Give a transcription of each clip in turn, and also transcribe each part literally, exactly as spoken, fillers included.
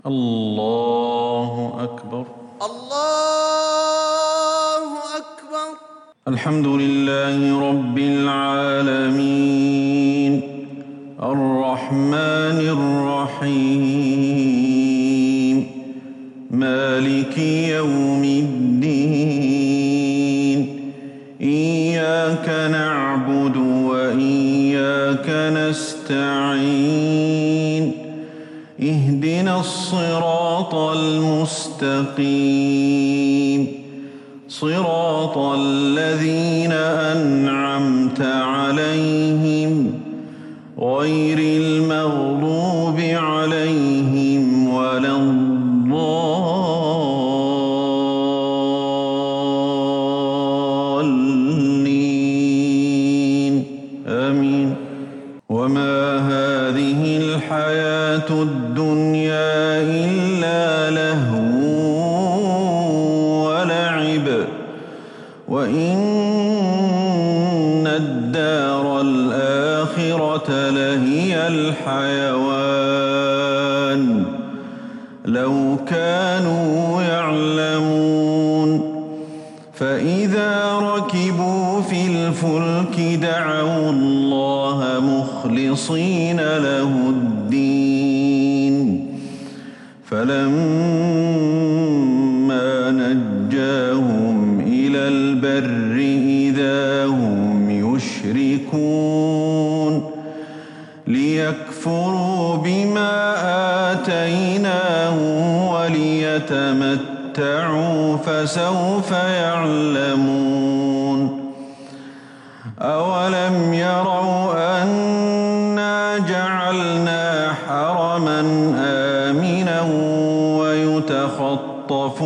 الله أكبر. الله أكبر. الحمد لله رب العالمين الرحمن الرحيم مالك يوم الدين إياك نعبد وإياك نستعين اهدنا الصراط المستقيم صراط الذين أنعمت عليهم غير المغضوب عليهم ولا الضالين آمين. وما هذه الحياة الدنيا إلا لهو ولعب وإن الدار الآخرة لهي الحيوان لو كانوا يعلمون. فإذا ركبوا في الفلك دعوا الله مخلصين له الدين فلما نجاهم إلى البر إذا هم يشركون ليكفروا بما آتيناهم وليتمتعوا فسوف يعلمون. أولم يروا أنا جعلنا حرما آمنا ويتخطف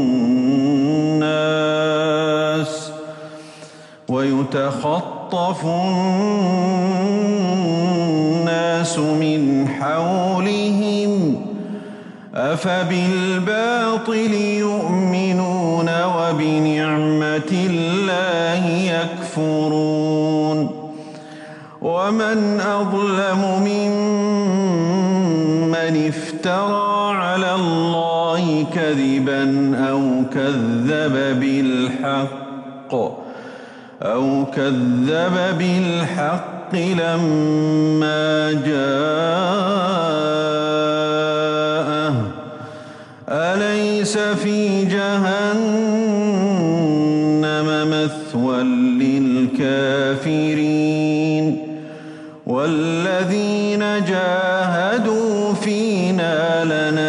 الناس ويتخطف الناس من حولهم أفبالباطل يؤمنون وبنعمة الله يكفرون. ومن أظلم ممن افترى على الله كذبا أو كذب بالحق أو كذب بالحق لما جاءه أليس في جهنم مثوى للكافرين والذين جاهدوا فينا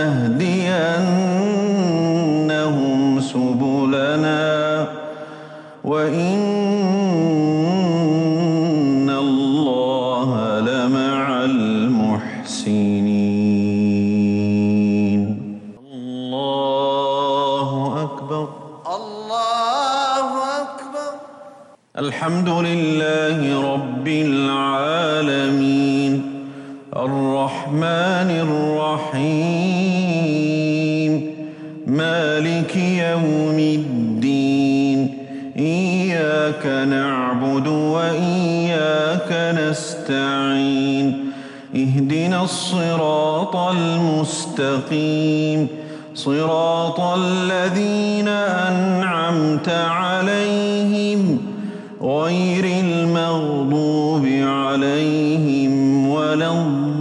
لنهدينهم سبلنا وإن الله لمع المحسنين. الله أكبر. الله أكبر. الحمد لله رب العالمين الرحمن الرحيم مالك يوم الدين إياك نعبد وإياك نستعين اهدنا الصراط المستقيم صراط الذين أنعمت عليهم غير المغضوب عليهم ولا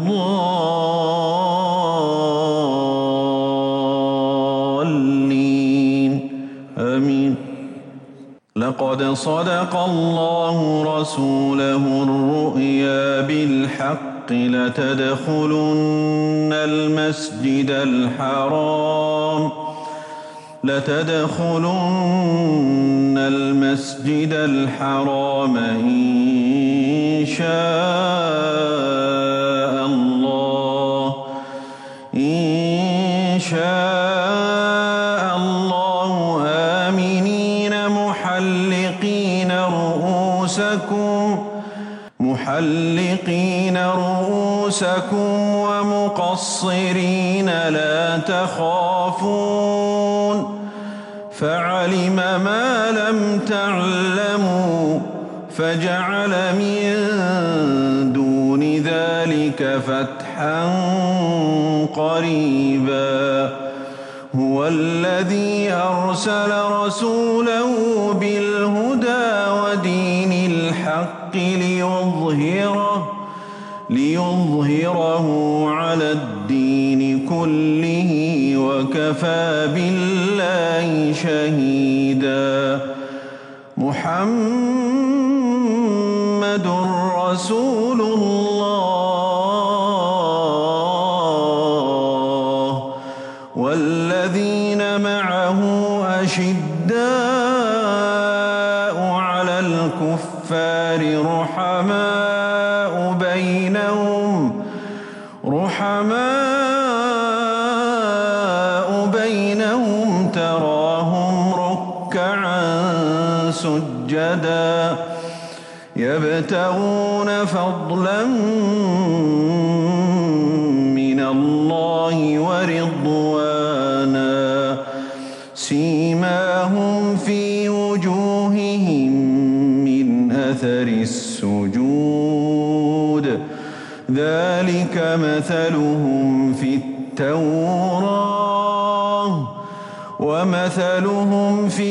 الضالين آمين. لقد صدق الله رسوله الرؤيا بالحق لتدخلن المسجد الحرام لتدخلن المسجد الحرام إن شاء الله إن شاء الله آمنين محلقين رؤوسكم محلقين رؤوسكم ومقصرين لا تخافون فعلم ما لم تعلموا فجعل من دون ذلك فتحا قريبا هو الذي أرسل رسوله بالهدى ودين الحق ليظهره ليظهره على الدين كله وكفى بالله شهيدا محمد رسول الله والذين معه أشداء على الكفار رحماء بينهم رحماء بينهم تراهم ركعا سجدا يبتغون فضلا من الله ورضوانا سيماهم في وجوههم من أثر السجود ذلك مثلهم في التوراة ومثلهم في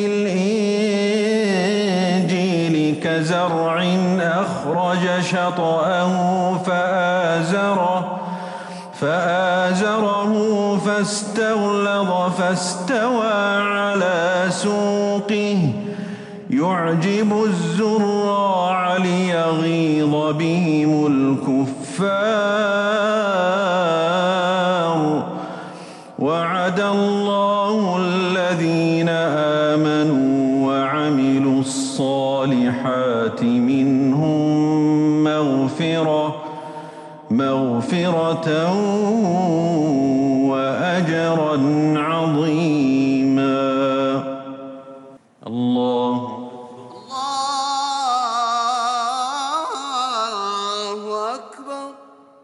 الإنجيل كزرع أخرج شطأه فآزره فآزره فاستغلظ فاستوى على سوقه يعجب الزراع ليغيظ بهم الكفار وعد الله الذين آمنوا وعملوا الصالحات منهم مغفرة مغفرة وأجرا